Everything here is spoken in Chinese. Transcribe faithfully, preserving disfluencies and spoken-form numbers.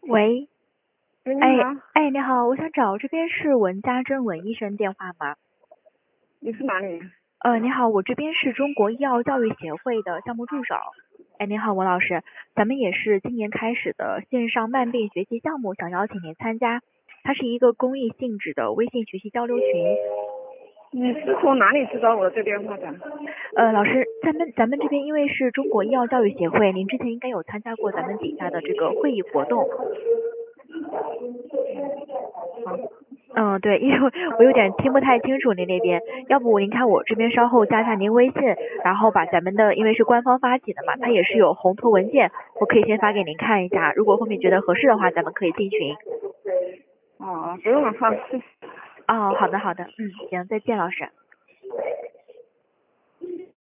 喂， 喂，你哎好， 哎，你好，我想找这边是文家珍文医生电话吗？ 你是哪里？ 呃，你好，我这边是中国医药教育协会的项目助手。哎，你好，文老师，咱们也是今年开始的线上慢病学习项目，想邀请您参加。它是一个公益性质的微信学习交流群。 你是从哪里知道我的电话的？ 呃，老师，咱们咱们这边因为是中国医药教育协会，您之前应该有参加过咱们底下的这个会议活动。嗯，对，因为我有点听不太清楚您那边，要不您看我这边稍后加一下您微信，然后把咱们的，因为是官方发起的嘛，它也是有红图文件，我可以先发给您看一下，如果后面觉得合适的话，咱们可以进群。 哦，不用了，好，谢谢。 哦，好的好的，嗯，行，再见，老师。